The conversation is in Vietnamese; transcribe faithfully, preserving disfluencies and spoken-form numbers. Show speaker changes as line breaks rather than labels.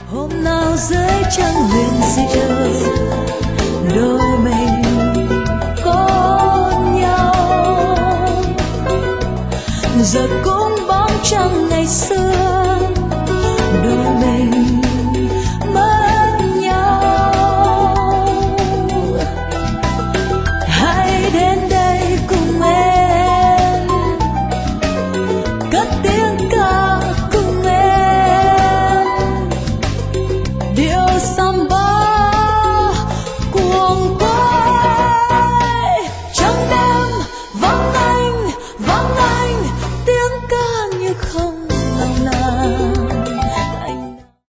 hôm nào dưới trăng huyền diệu đôi mình có nhau, giờ cũng bóng trăng ngày xưa